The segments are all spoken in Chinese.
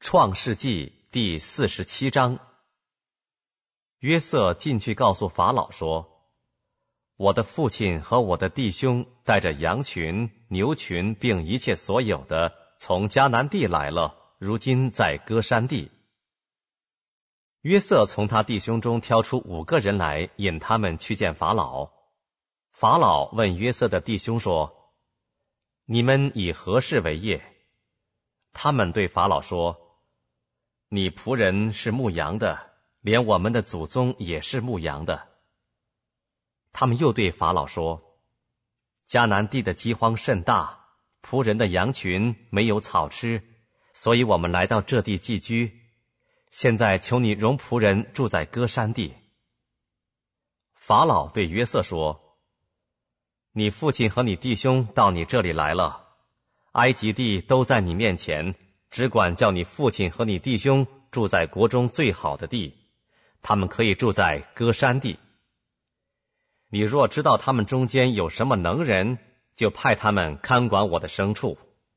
创世纪第47章。约瑟进去告诉法老说，我的父亲和我的弟兄带着羊群、牛群并一切所有的从迦南地来了，如今在歌珊地。约瑟从他弟兄中挑出5个人来，引他们去见法老。法老问约瑟的弟兄说，你们以何事为业？他们对法老说，你仆人是牧羊的，连我们的祖宗也是牧羊的。他们又对法老说，迦南地的饥荒甚大，仆人的羊群没有草吃，所以我们来到这地寄居。现在求你容仆人住在歌珊地。法老对约瑟说，你父亲和你弟兄到你这里来了，埃及地都在你面前，只管叫你父亲和你弟兄住在国中最好的地，他们可以住在歌珊地。你若知道他们中间有什么能人，就派他们看管我的牲畜。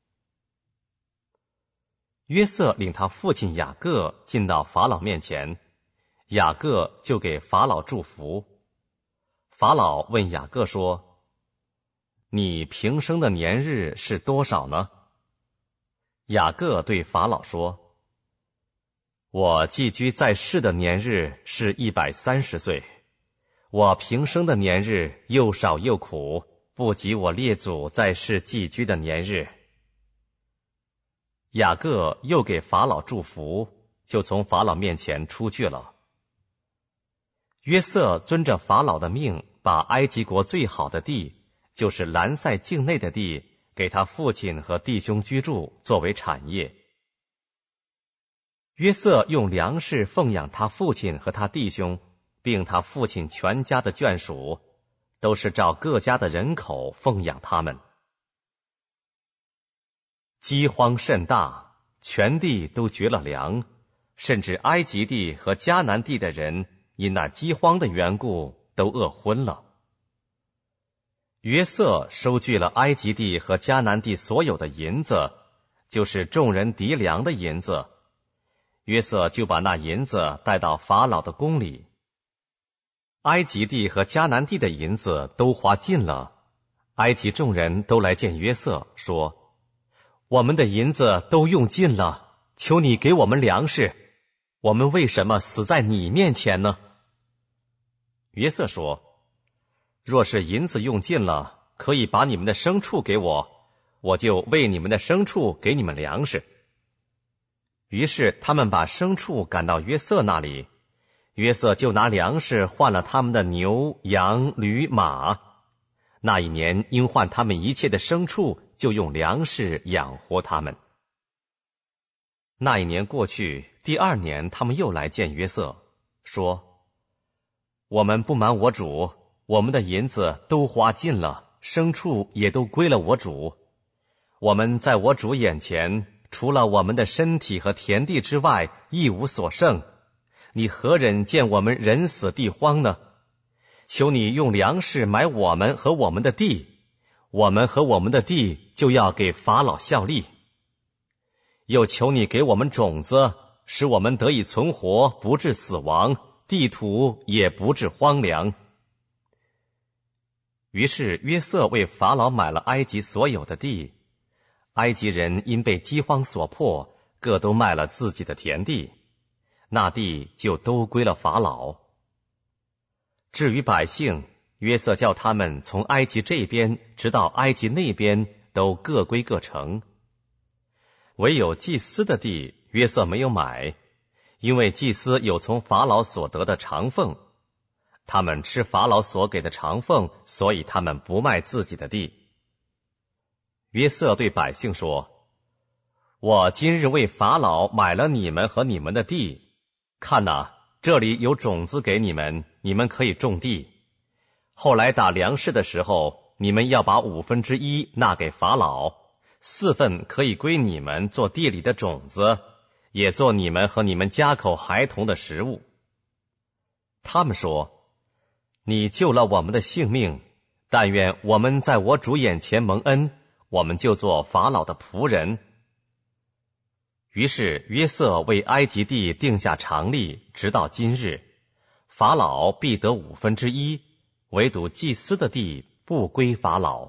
约瑟领他父亲雅各进到法老面前，雅各就给法老祝福。法老问雅各说，你平生的年日是多少呢？雅各对法老说，我寄居在世的年日是130岁，我平生的年日又少又苦，不及我列祖在世寄居的年日。雅各又给法老祝福，就从法老面前出去了。约瑟遵着法老的命，把埃及国最好的地，就是兰塞境内的地，给他父亲和弟兄居住，作为产业。约瑟用粮食奉养他父亲和他弟兄，并他父亲全家的眷属，都是照各家的人口奉养他们。饥荒甚大，全地都绝了粮，甚至埃及地和迦南地的人因那饥荒的缘故都饿昏了。约瑟收据了埃及地和迦南地所有的银子，就是众人籴粮的银子。约瑟就把那银子带到法老的宫里。埃及地和迦南地的银子都花尽了，埃及众人都来见约瑟，说，我们的银子都用尽了，求你给我们粮食，我们为什么死在你面前呢？约瑟说，若是银子用尽了，可以把你们的牲畜给我，我就为你们的牲畜给你们粮食。于是他们把牲畜赶到约瑟那里，约瑟就拿粮食换了他们的牛、羊、驴、马。那一年应换他们一切的牲畜，就用粮食养活他们。那一年过去，第2年他们又来见约瑟，说，我们不瞒我主，我们的银子都花尽了，牲畜也都归了我主。我们在我主眼前，除了我们的身体和田地之外，一无所剩。你何忍见我们人死地荒呢？求你用粮食买我们和我们的地，我们和我们的地就要给法老效力。又求你给我们种子，使我们得以存活，不致死亡，地土也不致荒凉。于是约瑟为法老买了埃及所有的地，埃及人因被饥荒所迫，各都卖了自己的田地，那地就都归了法老。至于百姓，约瑟叫他们从埃及这边直到埃及那边都各归各城。唯有祭司的地，约瑟没有买，因为祭司有从法老所得的长俸，他们吃法老所给的长俸，所以他们不卖自己的地。约瑟对百姓说，我今日为法老买了你们和你们的地，看哪，这里有种子给你们，你们可以种地。后来打粮食的时候，你们要把1/5纳给法老，4份可以归你们做地里的种子，也做你们和你们家口孩童的食物。他们说，你救了我们的性命，但愿我们在我主眼前蒙恩，我们就做法老的仆人。 于是约瑟为埃及地定下常例，直到今日，法老必得1/5，唯独祭司的地不归法老。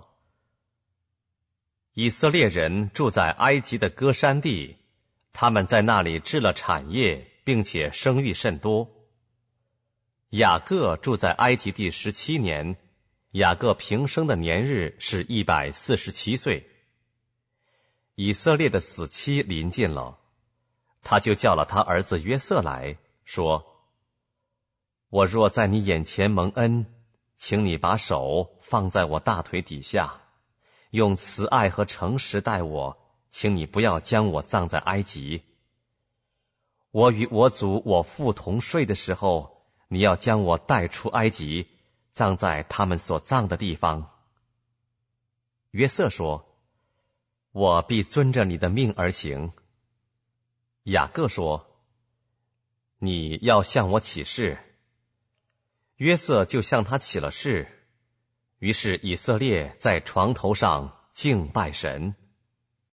以色列人住在埃及的歌珊地，他们在那里置了产业，并且生育甚多。雅各住在埃及地17年，雅各平生的年日是147岁。以色列的死期临近了，他就叫了他儿子约瑟来说：我若在你眼前蒙恩，请你把手放在我大腿底下，用慈爱和诚实待我，请你不要将我葬在埃及。我与我祖我父同睡的时候，你要将我带出埃及，葬在他们所葬的地方。约瑟说：我必遵着你的命而行。雅各说：你要向我起誓。约瑟就向他起了誓。于是以色列在床头上敬拜神。